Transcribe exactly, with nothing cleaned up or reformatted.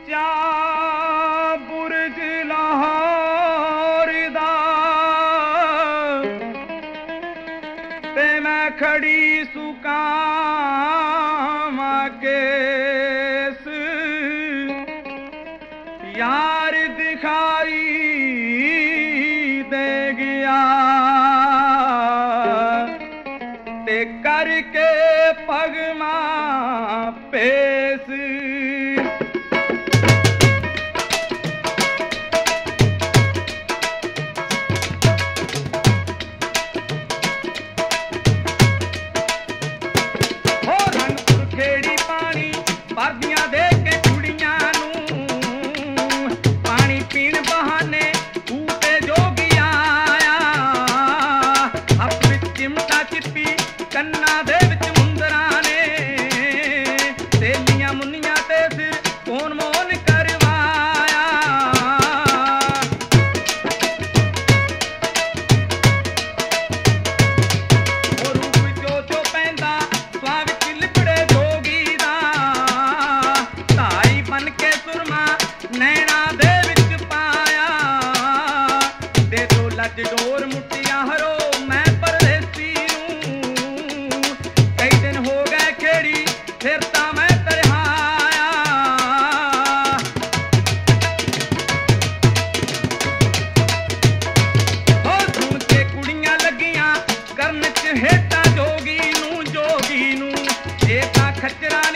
ਉੱਚਾ ਬੁਰਜ ਲਾਹੌਰ ਦਾ ਤੇ ਮੈਂ ਖੜੀ ਸੁਕਾਵਾਂ ਕੇਸ यार दिखाई दे गया ते करके पगमा पेश हो रंगपुर खेड़ी पानी भरदियां दे के कुड़ियां पीण बहाने ऊते जोगी आया हथ विच चिमटा चिप्पी कन्ना दे विच मुंदरा ने तेलियां मुन्नियां ते सिर कौन मोन करवाया ओ रूप चो चो पैंदा स्वां विच लिपड़े जोगी दा धाई बन के सुरमा नैना दे डोर मुट्टियां हरो मैं परदेसी नूं कई दिन हो गए खेड़ी फिर तां मैं तरहाया हो सुन के कुड़ियां लगियां करन च हेटा जोगी नूं जोगी नूं ये तां खच्चरा